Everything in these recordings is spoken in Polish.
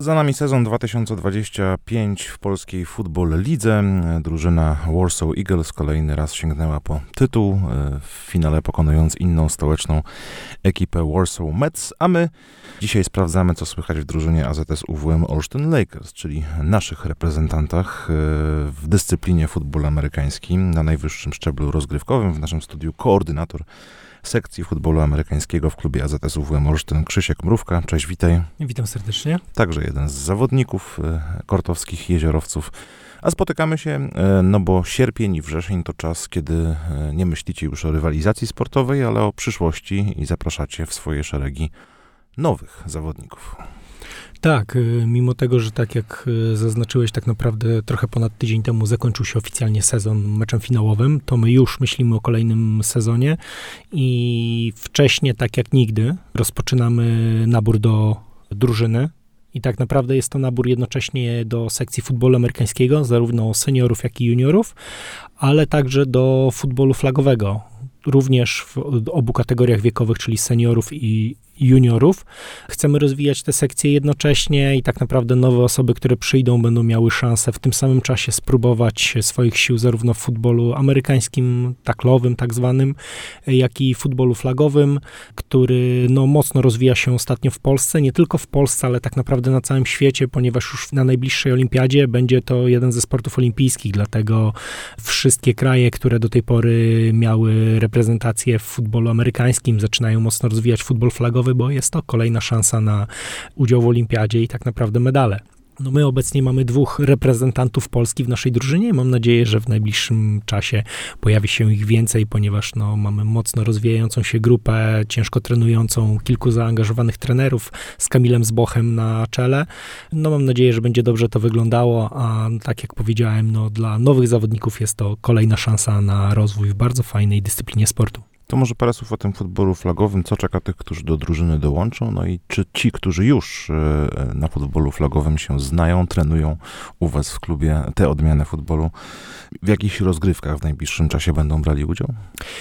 Za nami sezon 2025 w polskiej Football Lidze. Drużyna Warsaw Eagles kolejny raz sięgnęła po tytuł, w finale pokonując inną stołeczną ekipę Warsaw Mets, a my dzisiaj sprawdzamy, co słychać w drużynie AZS UWM Olsztyn Lakers, czyli naszych reprezentantach w dyscyplinie futbolu amerykańskim na najwyższym szczeblu rozgrywkowym. W naszym studiu koordynator sekcji futbolu amerykańskiego w klubie AZS UWM Olsztyn, Krzysiek Mrówka. Cześć, witaj. Witam serdecznie. Także jeden z zawodników kortowskich jeziorowców. A spotykamy się, bo sierpień i wrzesień to czas, kiedy nie myślicie już o rywalizacji sportowej, ale o przyszłości i zapraszacie w swoje szeregi nowych zawodników. Tak, mimo tego, że tak jak zaznaczyłeś, tak naprawdę trochę ponad tydzień temu zakończył się oficjalnie sezon meczem finałowym, to my już myślimy o kolejnym sezonie i wcześniej, tak jak nigdy, rozpoczynamy nabór do drużyny. I tak naprawdę jest to nabór jednocześnie do sekcji futbolu amerykańskiego, zarówno seniorów, jak i juniorów, ale także do futbolu flagowego. Również w obu kategoriach wiekowych, czyli seniorów i juniorów. Chcemy rozwijać te sekcje jednocześnie i tak naprawdę nowe osoby, które przyjdą, będą miały szansę w tym samym czasie spróbować swoich sił zarówno w futbolu amerykańskim, taklowym tak zwanym, jak i futbolu flagowym, który mocno rozwija się ostatnio w Polsce. Nie tylko w Polsce, ale tak naprawdę na całym świecie, ponieważ już na najbliższej olimpiadzie będzie to jeden ze sportów olimpijskich, dlatego wszystkie kraje, które do tej pory miały reprezentację w futbolu amerykańskim, zaczynają mocno rozwijać futbol flagowy, bo jest to kolejna szansa na udział w olimpiadzie i tak naprawdę medale. My obecnie mamy 2 reprezentantów Polski w naszej drużynie. Mam nadzieję, że w najbliższym czasie pojawi się ich więcej, ponieważ mamy mocno rozwijającą się grupę, ciężko trenującą, kilku zaangażowanych trenerów z Kamilem Zbochem na czele. Mam nadzieję, że będzie dobrze to wyglądało, a tak jak powiedziałem, dla nowych zawodników jest to kolejna szansa na rozwój w bardzo fajnej dyscyplinie sportu. To może parę słów o tym futbolu flagowym. Co czeka tych, którzy do drużyny dołączą? No i czy ci, którzy już na futbolu flagowym się znają, trenują u was w klubie te odmiany futbolu, w jakichś rozgrywkach w najbliższym czasie będą brali udział?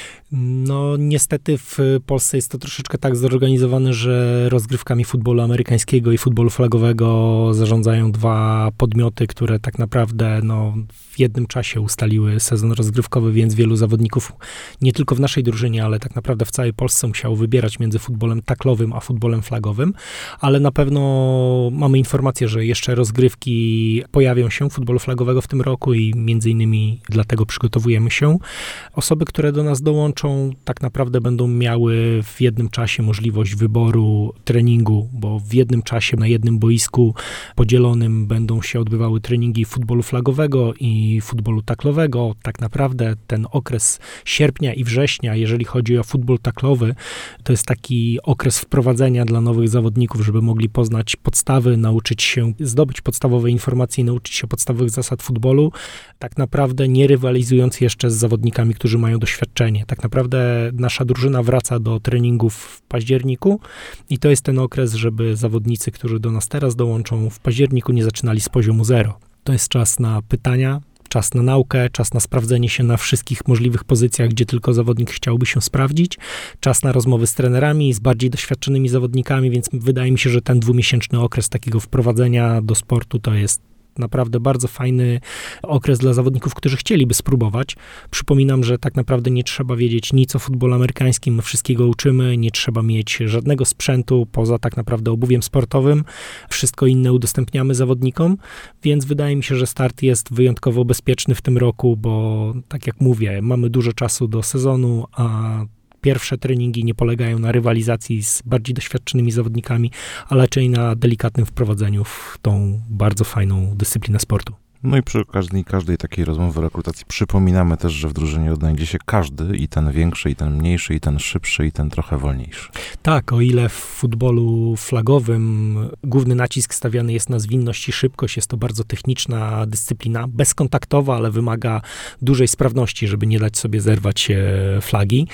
Niestety w Polsce jest to troszeczkę tak zorganizowane, że rozgrywkami futbolu amerykańskiego i futbolu flagowego zarządzają 2 podmioty, które tak naprawdę w jednym czasie ustaliły sezon rozgrywkowy, więc wielu zawodników, nie tylko w naszej drużynie, ale tak naprawdę w całej Polsce musiało wybierać między futbolem taklowym a futbolem flagowym, ale na pewno mamy informację, że jeszcze rozgrywki pojawią się futbolu flagowego w tym roku i między innymi dlatego przygotowujemy się. Osoby, które do nas dołączą, tak naprawdę będą miały w jednym czasie możliwość wyboru treningu, bo w jednym czasie na jednym boisku podzielonym będą się odbywały treningi futbolu flagowego i futbolu taklowego. Tak naprawdę ten okres sierpnia i września, jeżeli chodzi o futbol taklowy, to jest taki okres wprowadzenia dla nowych zawodników, żeby mogli poznać podstawy, nauczyć się, zdobyć podstawowe informacje i nauczyć się podstawowych zasad futbolu, tak naprawdę nie rywalizując jeszcze z zawodnikami, którzy mają doświadczenie. Tak naprawdę nasza drużyna wraca do treningów w październiku i to jest ten okres, żeby zawodnicy, którzy do nas teraz dołączą w październiku, nie zaczynali z poziomu 0. To jest czas na pytania, czas na naukę, czas na sprawdzenie się na wszystkich możliwych pozycjach, gdzie tylko zawodnik chciałby się sprawdzić, czas na rozmowy z trenerami, z bardziej doświadczonymi zawodnikami, więc wydaje mi się, że ten 2-miesięczny okres takiego wprowadzenia do sportu to jest naprawdę bardzo fajny okres dla zawodników, którzy chcieliby spróbować. Przypominam, że tak naprawdę nie trzeba wiedzieć nic o futbolu amerykańskim, my wszystkiego uczymy, nie trzeba mieć żadnego sprzętu poza tak naprawdę obuwiem sportowym. Wszystko inne udostępniamy zawodnikom, więc wydaje mi się, że start jest wyjątkowo bezpieczny w tym roku, bo tak jak mówię, mamy dużo czasu do sezonu, a pierwsze treningi nie polegają na rywalizacji z bardziej doświadczonymi zawodnikami, ale raczej na delikatnym wprowadzeniu w tą bardzo fajną dyscyplinę sportu. I przy okazji każdej takiej rozmowy o rekrutacji przypominamy też, że w drużynie odnajdzie się każdy, i ten większy, i ten mniejszy, i ten szybszy, i ten trochę wolniejszy. Tak, o ile w futbolu flagowym główny nacisk stawiany jest na zwinność i szybkość, jest to bardzo techniczna dyscyplina, bezkontaktowa, ale wymaga dużej sprawności, żeby nie dać sobie zerwać flagi,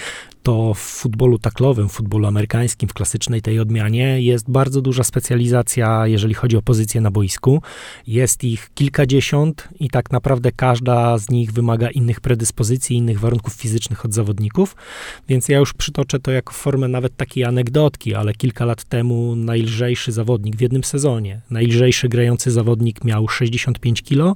to w futbolu taklowym, w futbolu amerykańskim, w klasycznej tej odmianie jest bardzo duża specjalizacja, jeżeli chodzi o pozycje na boisku. Jest ich kilkadziesiąt i tak naprawdę każda z nich wymaga innych predyspozycji, innych warunków fizycznych od zawodników, więc ja już przytoczę to jako formę nawet takiej anegdotki, ale kilka lat temu najlżejszy zawodnik w jednym sezonie, najlżejszy grający zawodnik miał 65 kg,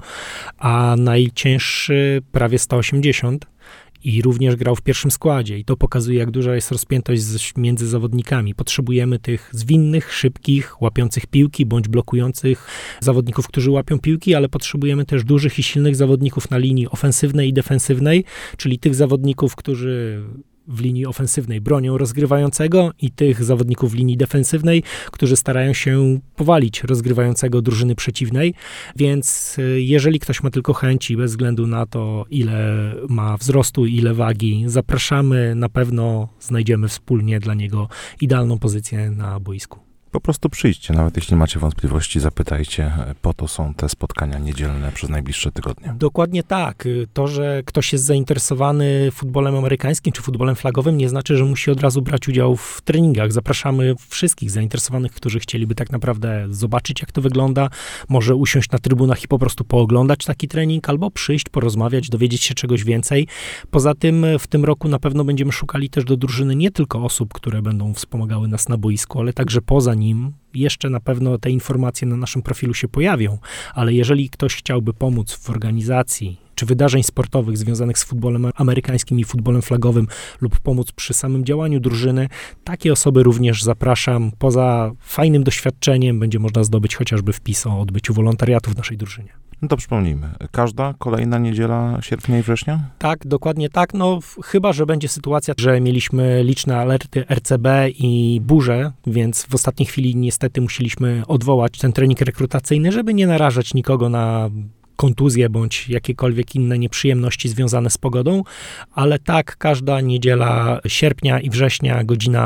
a najcięższy prawie 180 i również grał w pierwszym składzie. I to pokazuje, jak duża jest rozpiętość między zawodnikami. Potrzebujemy tych zwinnych, szybkich, łapiących piłki, bądź blokujących zawodników, którzy łapią piłki, ale potrzebujemy też dużych i silnych zawodników na linii ofensywnej i defensywnej, czyli tych zawodników, którzy w linii ofensywnej bronią rozgrywającego i tych zawodników w linii defensywnej, którzy starają się powalić rozgrywającego drużyny przeciwnej, więc jeżeli ktoś ma tylko chęci, bez względu na to, ile ma wzrostu, ile wagi, zapraszamy, na pewno znajdziemy wspólnie dla niego idealną pozycję na boisku. Po prostu przyjdźcie, nawet jeśli macie wątpliwości, zapytajcie. Po to są te spotkania niedzielne przez najbliższe tygodnie. Dokładnie tak. To, że ktoś jest zainteresowany futbolem amerykańskim czy futbolem flagowym, nie znaczy, że musi od razu brać udział w treningach. Zapraszamy wszystkich zainteresowanych, którzy chcieliby tak naprawdę zobaczyć, jak to wygląda, może usiąść na trybunach i po prostu pooglądać taki trening, albo przyjść, porozmawiać, dowiedzieć się czegoś więcej. Poza tym w tym roku na pewno będziemy szukali też do drużyny nie tylko osób, które będą wspomagały nas na boisku, ale także poza nim. Jeszcze na pewno te informacje na naszym profilu się pojawią, ale jeżeli ktoś chciałby pomóc w organizacji czy wydarzeń sportowych związanych z futbolem amerykańskim i futbolem flagowym lub pomóc przy samym działaniu drużyny, takie osoby również zapraszam. Poza fajnym doświadczeniem będzie można zdobyć chociażby wpis o odbyciu wolontariatu w naszej drużynie. No to przypomnijmy, każda kolejna niedziela sierpnia i września? Tak, dokładnie tak. No chyba, że będzie sytuacja, że mieliśmy liczne alerty RCB i burze, więc w ostatniej chwili niestety musieliśmy odwołać ten trening rekrutacyjny, żeby nie narażać nikogo na kontuzje bądź jakiekolwiek inne nieprzyjemności związane z pogodą, ale tak, każda niedziela sierpnia i września, godzina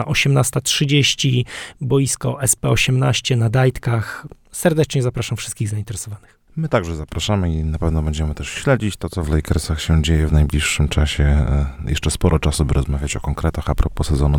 18:30, boisko SP18 na Dajtkach. Serdecznie zapraszam wszystkich zainteresowanych. My także zapraszamy i na pewno będziemy też śledzić to, co w Lakersach się dzieje w najbliższym czasie. Jeszcze sporo czasu, by rozmawiać o konkretach a propos sezonu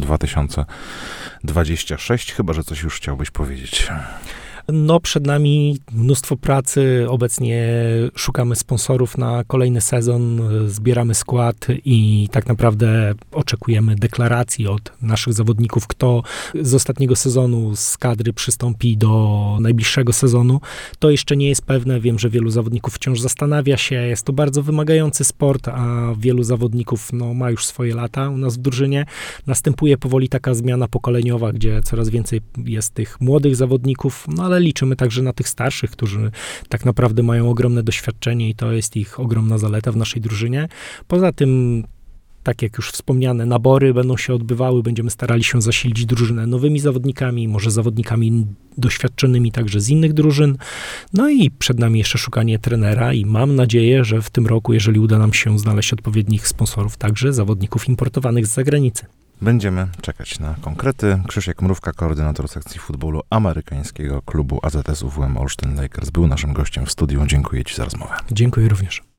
2026, chyba że coś już chciałbyś powiedzieć. No, przed nami mnóstwo pracy. Obecnie szukamy sponsorów na kolejny sezon, zbieramy skład i tak naprawdę oczekujemy deklaracji od naszych zawodników, kto z ostatniego sezonu z kadry przystąpi do najbliższego sezonu. To jeszcze nie jest pewne. Wiem, że wielu zawodników wciąż zastanawia się. Jest to bardzo wymagający sport, a wielu zawodników ma już swoje lata u nas w drużynie. Następuje powoli taka zmiana pokoleniowa, gdzie coraz więcej jest tych młodych zawodników, ale liczymy także na tych starszych, którzy tak naprawdę mają ogromne doświadczenie i to jest ich ogromna zaleta w naszej drużynie. Poza tym, tak jak już wspomniane, nabory będą się odbywały, będziemy starali się zasilić drużynę nowymi zawodnikami, może zawodnikami doświadczonymi także z innych drużyn. No i przed nami jeszcze szukanie trenera i mam nadzieję, że w tym roku, jeżeli uda nam się znaleźć odpowiednich sponsorów, także zawodników importowanych z zagranicy. Będziemy czekać na konkrety. Krzysiek Mrówka, koordynator sekcji futbolu amerykańskiego klubu AZS UWM Olsztyn Lakers, był naszym gościem w studiu. Dziękuję Ci za rozmowę. Dziękuję również.